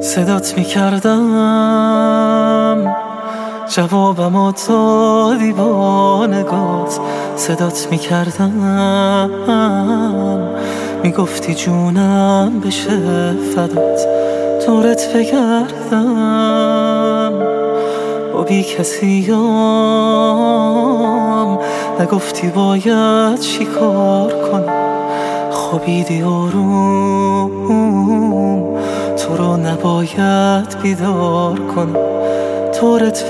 صدات میکردم جوابمو دادی با نگات. صدات میکردم میگفتی جونم بشه فدات. دورت بگردم با بی کسیم، نگفتی باید چی کار کنم. خوابیدی آروم، تو رو نباید بیدار کنم. دورت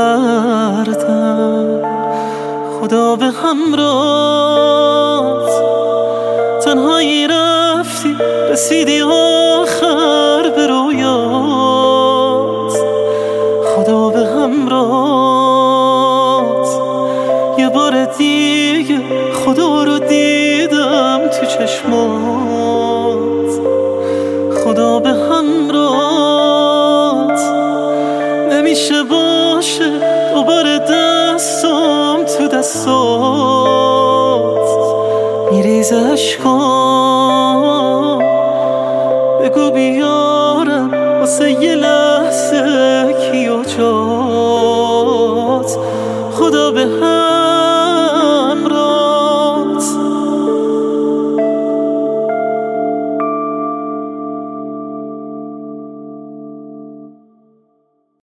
بگردم خدا به همراهت. تنهایی رفتی رسیدی آخر به رویات. خدا به همراهت. یه بار دیگه خدا رو دیدم تو چشمات. خدا به همراهت. نمیشه باشه دوباره دستم تو دستات. میریزه اشکام، بگو بیارم واسه یه لحظه کیا جات. خدا به